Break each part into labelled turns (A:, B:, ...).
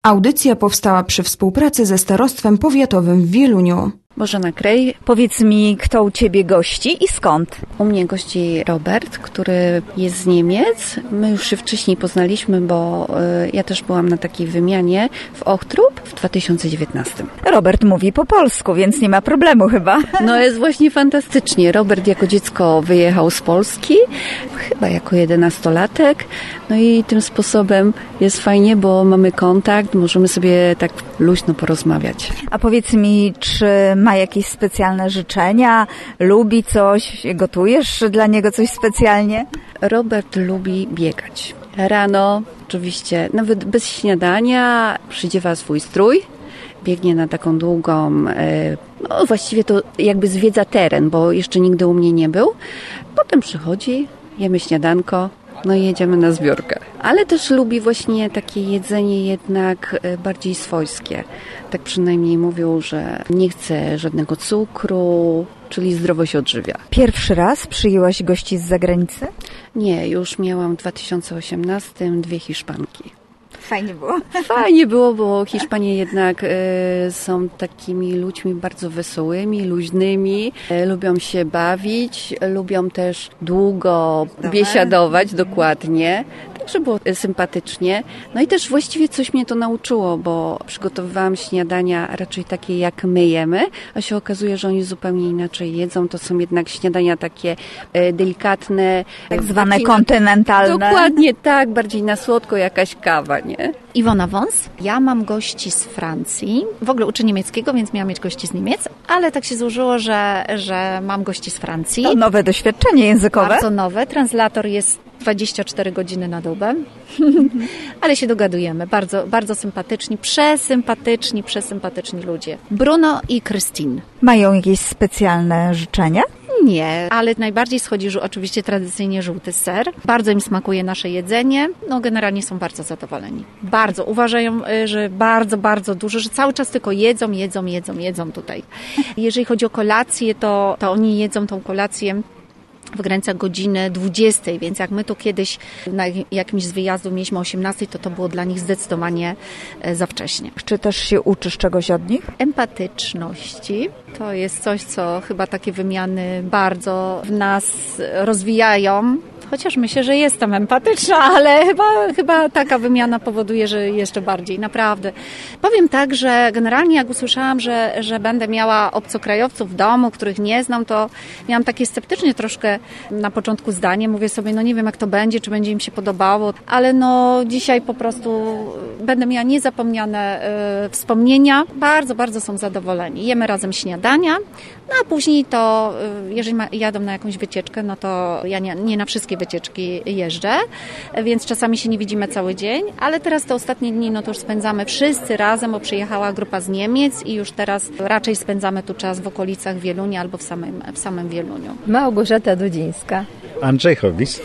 A: Audycja powstała przy współpracy ze Starostwem Powiatowym w Wieluniu.
B: Bożena Krej.
C: Powiedz mi, kto u Ciebie gości i skąd?
B: U mnie gości Robert, który jest z Niemiec. My już się wcześniej poznaliśmy, bo ja też byłam na takiej wymianie w Ochtrup w 2019.
C: Robert mówi po polsku, więc nie ma problemu chyba.
B: No jest właśnie fantastycznie. Robert jako dziecko wyjechał z Polski, chyba jako 11-latek. No i tym sposobem jest fajnie, bo mamy kontakt, możemy sobie tak luźno porozmawiać.
C: A powiedz mi, czy ma jakieś specjalne życzenia? Lubi coś? Gotujesz dla niego coś specjalnie?
B: Robert lubi biegać. Rano, oczywiście, nawet bez śniadania, przydziewa swój strój, biegnie na taką długą, no właściwie to jakby zwiedza teren, bo jeszcze nigdy u mnie nie był. Potem przychodzi, jemy śniadanko, no i jedziemy na zbiórkę. Ale też lubi właśnie takie jedzenie jednak bardziej swojskie. Tak przynajmniej mówią, że nie chce żadnego cukru, czyli zdrowo się odżywia.
C: Pierwszy raz przyjęłaś gości z zagranicy?
B: Nie, już miałam w 2018 2 Hiszpanki.
C: Fajnie było.
B: Fajnie było, bo Hiszpanie jednak są takimi ludźmi bardzo wesołymi, luźnymi, lubią się bawić, lubią też długo biesiadować, dokładnie. Także było sympatycznie. No i też właściwie coś mnie to nauczyło, bo przygotowywałam śniadania raczej takie jak my jemy, a się okazuje, że oni zupełnie inaczej jedzą. To są jednak śniadania takie delikatne.
C: Tak zwane kontynentalne.
B: Dokładnie tak, bardziej na słodko jakaś kawa, nie?
D: Iwona Wąs. Ja mam gości z Francji. W ogóle uczę niemieckiego, więc miałam mieć gości z Niemiec, ale tak się złożyło, że mam gości z Francji.
C: To nowe doświadczenie językowe?
D: Bardzo nowe. Translator jest 24 godziny na dobę, ale się dogadujemy. Bardzo, bardzo sympatyczni, przesympatyczni ludzie. Bruno i Christine.
C: Mają jakieś specjalne życzenia?
D: Nie, ale najbardziej schodzi oczywiście tradycyjnie żółty ser. Bardzo im smakuje nasze jedzenie. No generalnie są bardzo zadowoleni. Bardzo. Uważają, że bardzo dużo, że cały czas tylko jedzą tutaj. Jeżeli chodzi o kolację, to oni jedzą tą kolację w granicach godziny 20, więc jak my tu kiedyś na jakimś z wyjazdów mieliśmy 18, to było dla nich zdecydowanie za wcześnie.
C: Czy też się uczysz czegoś od nich?
D: Empatyczności. To jest coś, co chyba takie wymiany bardzo w nas rozwijają. Chociaż myślę, że jestem empatyczna, ale chyba taka wymiana powoduje, że jeszcze bardziej, naprawdę. Powiem tak, że generalnie jak usłyszałam, że będę miała obcokrajowców w domu, których nie znam, to miałam takie sceptycznie troszkę na początku zdanie. Mówię sobie, no nie wiem jak to będzie, czy będzie im się podobało, ale no dzisiaj po prostu będę miała niezapomniane wspomnienia. Bardzo są zadowoleni. Jemy razem śniadania, no a później to, jeżeli jadą na jakąś wycieczkę, no to ja nie na wszystkie wycieczki jeżdżę, więc czasami się nie widzimy cały dzień, ale teraz te ostatnie dni no to już spędzamy wszyscy razem, bo przyjechała grupa z Niemiec i już teraz raczej spędzamy tu czas w okolicach Wielunia albo w samym Wieluniu.
E: Małgorzata Dudzińska.
F: Andrzej Hobis.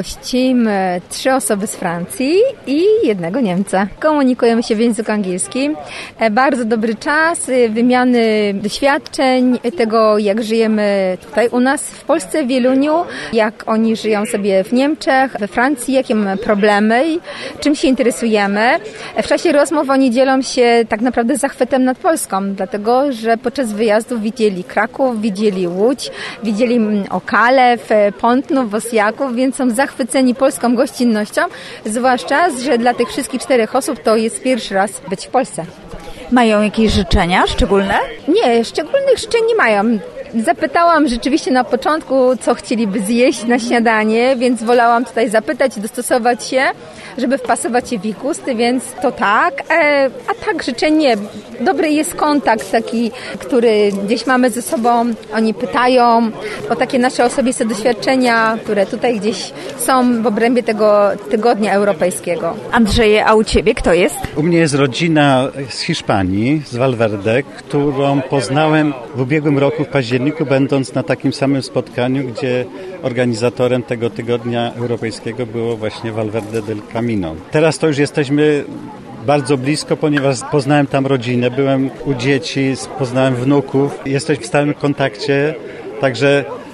E: Gościmy 3 osoby z Francji i 1 Niemca. Komunikujemy się w języku angielskim. Bardzo dobry czas wymiany doświadczeń, tego jak żyjemy tutaj u nas w Polsce, w Wieluniu, jak oni żyją sobie w Niemczech, we Francji, jakie mamy problemy i czym się interesujemy. W czasie rozmów oni dzielą się tak naprawdę zachwytem nad Polską, dlatego że podczas wyjazdów widzieli Kraków, widzieli Łódź, widzieli Okalew, Pątnów, Wosjaków, więc są zachwyceni polską gościnnością, zwłaszcza, że dla tych wszystkich 4 osób to jest pierwszy raz być w Polsce.
C: Mają jakieś życzenia szczególne?
E: Nie, szczególnych życzeń nie mają. Zapytałam rzeczywiście na początku, co chcieliby zjeść na śniadanie, więc wolałam tutaj zapytać, dostosować się, żeby wpasować się w ich gusty, więc to tak. A tak życzeń nie. Dobry jest kontakt taki, który gdzieś mamy ze sobą. Oni pytają o takie nasze osobiste doświadczenia, które tutaj gdzieś są w obrębie tego tygodnia europejskiego.
C: Andrzeje, a u Ciebie kto jest?
F: U mnie jest rodzina z Hiszpanii, z Valverde, którą poznałem w ubiegłym roku w październiku, będąc na takim samym spotkaniu, gdzie organizatorem tego tygodnia europejskiego było właśnie Valverde del Camino. Teraz to już jesteśmy bardzo blisko, ponieważ poznałem tam rodzinę, byłem u dzieci, poznałem wnuków, jesteśmy w stałym kontakcie, także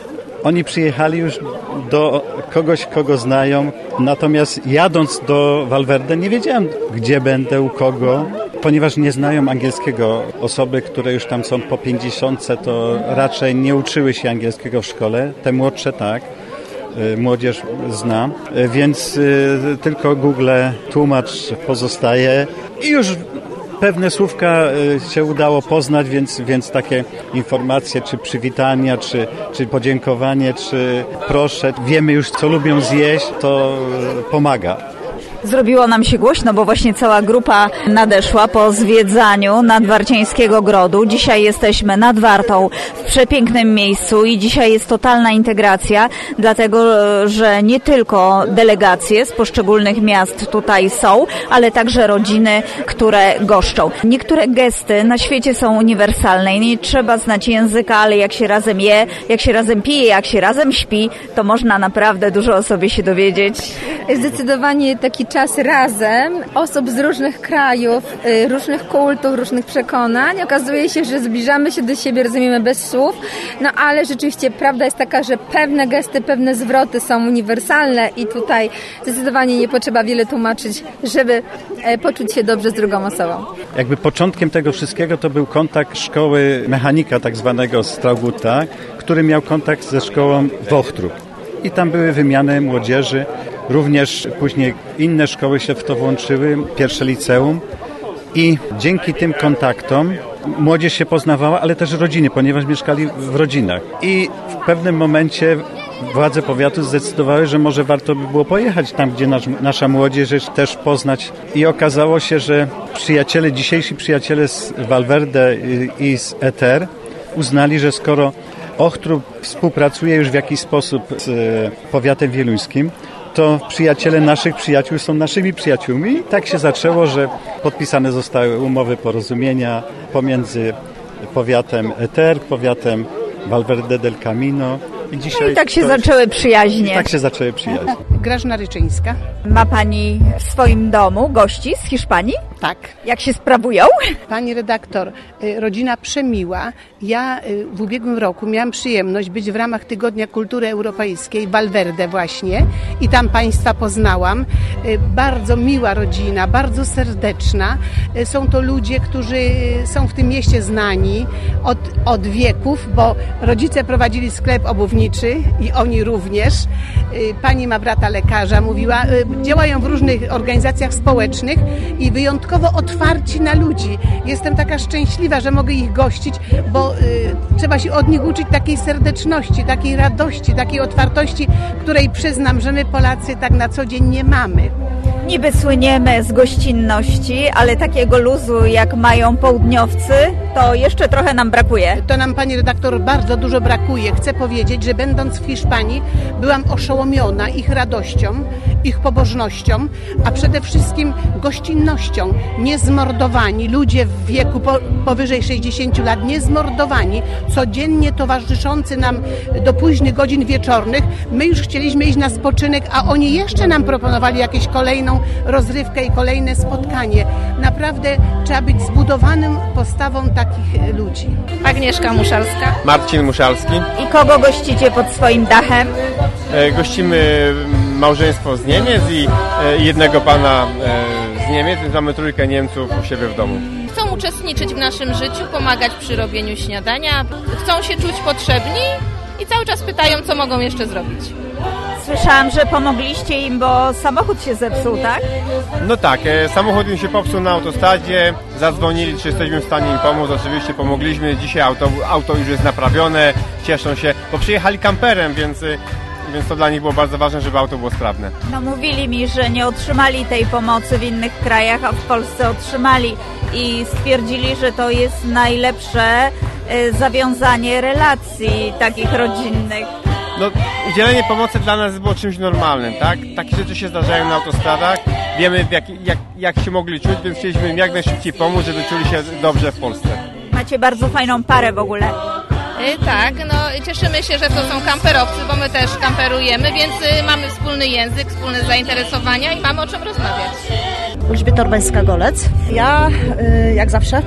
F: Oni przyjechali już do kogoś, kogo znają, natomiast jadąc do Valverde nie wiedziałem, gdzie będę, u kogo, ponieważ nie znają angielskiego. Osoby, które już tam są po 50, to raczej nie uczyły się angielskiego w szkole, te młodsze tak. Młodzież zna, więc tylko Google tłumacz pozostaje i już pewne słówka się udało poznać, więc takie informacje, czy przywitania, czy podziękowanie, czy proszę. Wiemy już, co lubią zjeść, to pomaga.
C: Zrobiło nam się głośno, bo właśnie cała grupa nadeszła po zwiedzaniu Nadwarciańskiego Grodu. Dzisiaj jesteśmy nad Wartą, w przepięknym miejscu i dzisiaj jest totalna integracja, dlatego że nie tylko delegacje z poszczególnych miast tutaj są, ale także rodziny, które goszczą. Niektóre gesty na świecie są uniwersalne i nie trzeba znać języka, ale jak się razem je, jak się razem pije, jak się razem śpi, to można naprawdę dużo o sobie się dowiedzieć.
E: Zdecydowanie taki czas razem osób z różnych krajów, różnych kultur, różnych przekonań. Okazuje się, że zbliżamy się do siebie, rozumiemy bez słów, no ale rzeczywiście prawda jest taka, że pewne gesty, pewne zwroty są uniwersalne i tutaj zdecydowanie nie potrzeba wiele tłumaczyć, żeby poczuć się dobrze z drugą osobą.
F: Jakby początkiem tego wszystkiego to był kontakt szkoły mechanika tak zwanego Strauguta, który miał kontakt ze szkołą w Ochtrup. I tam były wymiany młodzieży. Również później inne szkoły się w to włączyły, pierwsze liceum i dzięki tym kontaktom młodzież się poznawała, ale też rodziny, ponieważ mieszkali w rodzinach. I w pewnym momencie władze powiatu zdecydowały, że może warto by było pojechać tam, gdzie nasza młodzież też poznać. I okazało się, że dzisiejsi przyjaciele z Valverde i z Eter uznali, że skoro Ochtrup współpracuje już w jakiś sposób z powiatem wieluńskim, to przyjaciele naszych przyjaciół są naszymi przyjaciółmi. I tak się zaczęło, że podpisane zostały umowy porozumienia pomiędzy powiatem Eter, powiatem Valverde del Camino.
C: I tak się zaczęły przyjaźnie.
F: Tak się zaczęły przyjaźnie.
G: Grażyna Ryczyńska.
C: Ma Pani w swoim domu gości z Hiszpanii?
G: Tak.
C: Jak się sprawują?
G: Pani redaktor, rodzina przemiła. Ja w ubiegłym roku miałam przyjemność być w ramach Tygodnia Kultury Europejskiej w Valverde właśnie i tam Państwa poznałam. Bardzo miła rodzina, bardzo serdeczna. Są to ludzie, którzy są w tym mieście znani od wieków, bo rodzice prowadzili sklep obuwniczy i oni również. Pani ma brata lekarza, mówiła, działają w różnych organizacjach społecznych i wyjątkowo otwarci na ludzi. Jestem taka szczęśliwa, że mogę ich gościć, bo trzeba się od nich uczyć takiej serdeczności, takiej radości, takiej otwartości, której przyznam, że my Polacy tak na co dzień nie mamy.
C: Niby słyniemy z gościnności, ale takiego luzu, jak mają południowcy, to jeszcze trochę nam brakuje.
G: To nam, pani redaktor, bardzo dużo brakuje. Chcę powiedzieć, że będąc w Hiszpanii, byłam oszołomiona ich radością, ich pobożnością, a przede wszystkim gościnnością. Niezmordowani, ludzie w wieku powyżej 60 lat, niezmordowani, codziennie towarzyszący nam do późnych godzin wieczornych. My już chcieliśmy iść na spoczynek, a oni jeszcze nam proponowali jakieś kolejną rozrywkę i kolejne spotkanie. Naprawdę trzeba być zbudowanym postawą takich ludzi.
H: Agnieszka Muszalska.
I: Marcin Muszalski.
C: I kogo gościcie pod swoim dachem?
I: Gościmy małżeństwo z Niemiec i jednego pana z Niemiec, więc mamy trójkę Niemców u siebie w domu.
H: Chcą uczestniczyć w naszym życiu, pomagać przy robieniu śniadania, chcą się czuć potrzebni i cały czas pytają, co mogą jeszcze zrobić.
C: Słyszałam, że pomogliście im, bo samochód się zepsuł, tak?
I: No tak, samochód im się popsuł na autostradzie, zadzwonili, czy jesteśmy w stanie im pomóc, oczywiście pomogliśmy, dzisiaj auto już jest naprawione, cieszą się, bo przyjechali kamperem, więc to dla nich było bardzo ważne, żeby auto było sprawne.
C: No mówili mi, że nie otrzymali tej pomocy w innych krajach, a w Polsce otrzymali i stwierdzili, że to jest najlepsze zawiązanie relacji takich rodzinnych.
I: No, udzielenie pomocy dla nas było czymś normalnym, tak? Takie rzeczy się zdarzają na autostradach, wiemy jak się mogli czuć, więc chcieliśmy im jak najszybciej pomóc, żeby czuli się dobrze w Polsce.
C: Macie bardzo fajną parę w ogóle.
H: Tak, no cieszymy się, że to są kamperowcy, bo my też kamperujemy, więc mamy wspólny język, wspólne zainteresowania i mamy o czym rozmawiać.
J: Elżbieta Urbańska-Golec. Ja, jak zawsze,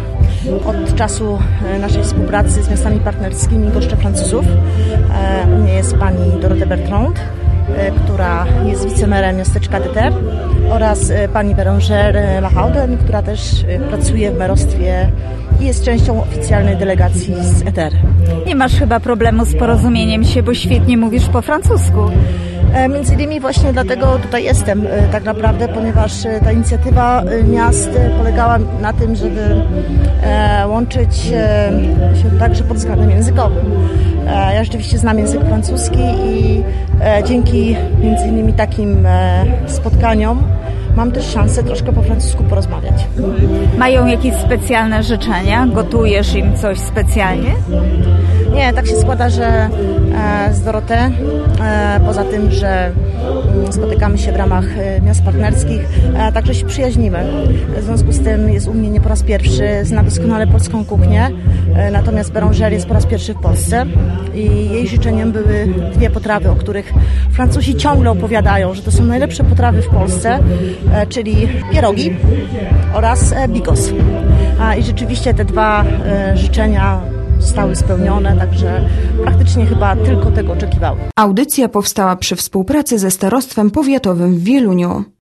J: od czasu naszej współpracy z miastami partnerskimi goszczę Francuzów. U mnie jest pani Dorothée Bertrand, która jest wicemerem miasteczka de Terre, oraz pani Bérengère Lahouden, która też pracuje w merostwie i jest częścią oficjalnej delegacji z ETER.
C: Nie masz chyba problemu z porozumieniem się, bo świetnie mówisz po francusku.
J: Między innymi właśnie dlatego tutaj jestem tak naprawdę, ponieważ ta inicjatywa miast polegała na tym, żeby łączyć się także pod względem językowym. Ja rzeczywiście znam język francuski i dzięki między innymi takim spotkaniom mam też szansę troszkę po francusku porozmawiać.
C: Mają jakieś specjalne życzenia? Gotujesz im coś specjalnie?
J: Nie, tak się składa, że z Dorothée, poza tym, że spotykamy się w ramach miast partnerskich, także się przyjaźnimy. W związku z tym jest u mnie nie po raz pierwszy, zna doskonale polską kuchnię, natomiast Bérengère jest po raz pierwszy w Polsce i jej życzeniem były 2 potrawy, o których Francuzi ciągle opowiadają, że to są najlepsze potrawy w Polsce, czyli pierogi oraz bigos. I rzeczywiście te 2 życzenia zostały spełnione, także praktycznie chyba tylko tego oczekiwały.
A: Audycja powstała przy współpracy ze Starostwem Powiatowym w Wieluniu.